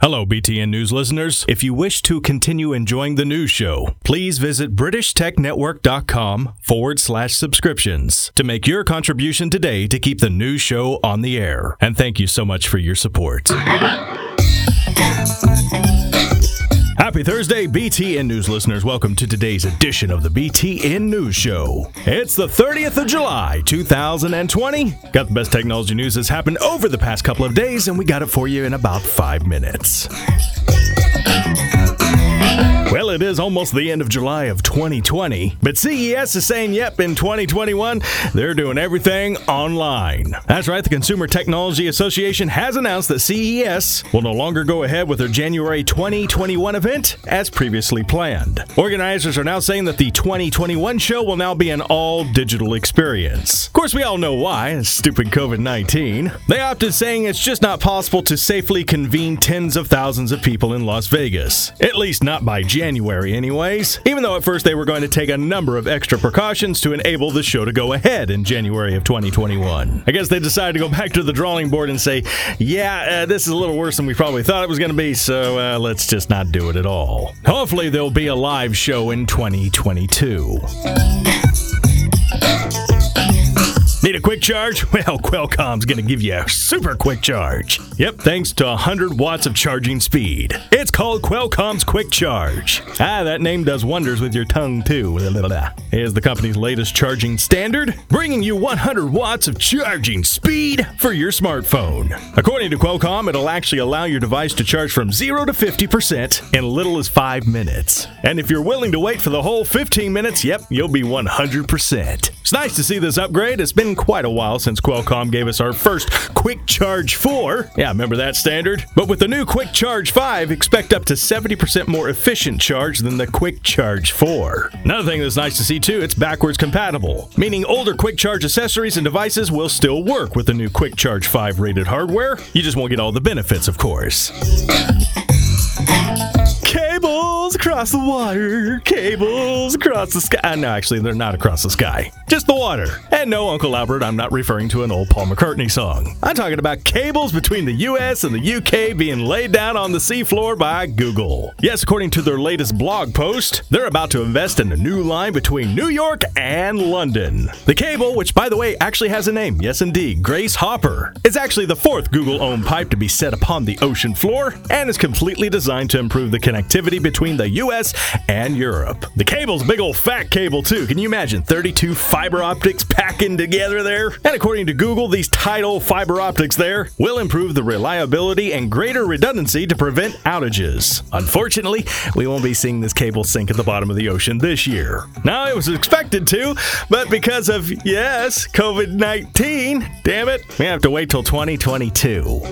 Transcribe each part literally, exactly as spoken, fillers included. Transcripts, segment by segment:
Hello, B T N News listeners. If you wish to continue enjoying the news show, please visit BritishTechNetwork.com forward slash subscriptions to make your contribution today to keep the news show on the air. And thank you so much for your support. Happy Thursday, B T N News listeners. Welcome to today's edition of the B T N News Show. It's the thirtieth of July, two thousand twenty. Got the best technology news that's happened over the past couple of days, and we got it for you in about five minutes. Well, it is almost the end of July of twenty twenty, but C E S is saying, yep, in twenty twenty-one, they're doing everything online. That's right, the Consumer Technology Association has announced that C E S will no longer go ahead with their January twenty twenty-one event as previously planned. Organizers are now saying that the twenty twenty-one show will now be an all-digital experience. Of course, we all know why, stupid COVID nineteen. They opted saying it's just not possible to safely convene tens of thousands of people in Las Vegas, at least not by January. January anyways, even though at first they were going to take a number of extra precautions to enable the show to go ahead in January of twenty twenty-one. I guess they decided to go back to the drawing board and say, yeah, uh, this is a little worse than we probably thought it was going to be, so uh, let's just not do it at all. Hopefully there'll be a live show in twenty twenty-two. Need a quick charge? Well, Qualcomm's going to give you a super quick charge. Yep, thanks to one hundred watts of charging speed. It's called Qualcomm's Quick Charge. Ah, that name does wonders with your tongue, too. It is the company's latest charging standard, bringing you one hundred watts of charging speed for your smartphone. According to Qualcomm, it'll actually allow your device to charge from zero to fifty percent in as little as five minutes. And if you're willing to wait for the whole fifteen minutes, yep, you'll be one hundred percent. It's nice to see this upgrade. It's been quite a while since Qualcomm gave us our first Quick Charge four. Yeah, remember that standard? But with the new Quick Charge five, expect up to seventy percent more efficient charge than the Quick Charge four. Another thing that's nice to see too, it's backwards compatible, meaning older Quick Charge accessories and devices will still work with the new Quick Charge five rated hardware. You just won't get all the benefits, of course. Cables across the water, cables across the sky. No, actually, they're not across the sky. Just the water. And no, Uncle Albert, I'm not referring to an old Paul McCartney song. I'm talking about cables between the U S and the U K being laid down on the seafloor by Google. Yes, according to their latest blog post, they're about to invest in a new line between New York and London. The cable, which by the way actually has a name, yes indeed, Grace Hopper, is actually the fourth Google-owned pipe to be set upon the ocean floor and is completely designed to improve the connectivity between the U S and Europe. The cable's a big old fat cable too. Can you imagine thirty-two fiber optics packing together there? And according to Google, these tidal fiber optics there will improve the reliability and greater redundancy to prevent outages. Unfortunately, we won't be seeing this cable sink at the bottom of the ocean this year. Now, it was expected to, but because of, yes, COVID nineteen, damn it, we have to wait till twenty twenty-two.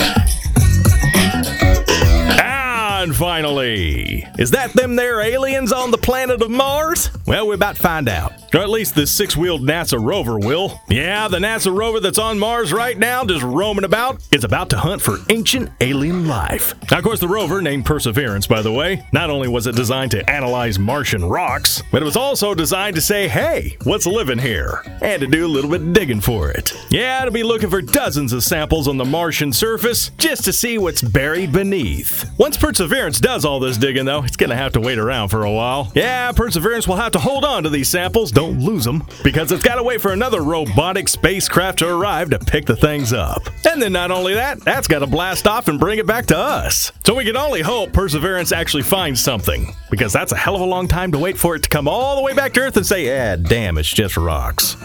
And finally, is that them there aliens on the planet of Mars? Well, we're about to find out. Or at least the six-wheeled NASA rover will. Yeah, the NASA rover that's on Mars right now, just roaming about, is about to hunt for ancient alien life. Now, of course, the rover, named Perseverance, by the way, not only was it designed to analyze Martian rocks, but it was also designed to say, hey, what's living here? And to do a little bit of digging for it. Yeah, it'll be looking for dozens of samples on the Martian surface just to see what's buried beneath. Once Perseverance does all this digging, though, it's gonna have to wait around for a while. Yeah, Perseverance will have to hold on to these samples. Don't lose them, because it's got to wait for another robotic spacecraft to arrive to pick the things up. And then not only that, that's got to blast off and bring it back to us. So we can only hope Perseverance actually finds something, because that's a hell of a long time to wait for it to come all the way back to Earth and say, yeah, damn, it's just rocks.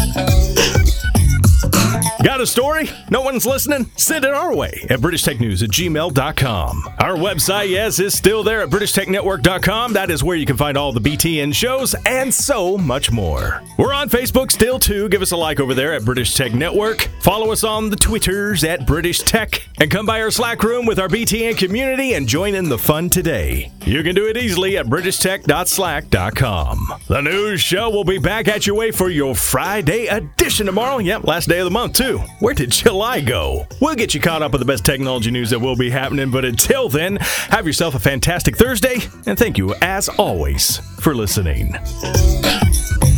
Got a story? No one's listening? Send it our way at british tech news at gmail dot com. Our website, yes, is still there at british tech network dot com. That is where you can find all the B T N shows and so much more. We're on Facebook still, too. Give us a like over there at British Tech Network. Follow us on the Twitters at British Tech. And come by our Slack room with our B T N community and join in the fun today. You can do it easily at british tech dot slack dot com. The news show will be back at your way for your Friday edition tomorrow. Yep, last day of the month, too. Where did July go? We'll get you caught up with the best technology news that will be happening, but until then, have yourself a fantastic Thursday, and thank you, as always, for listening.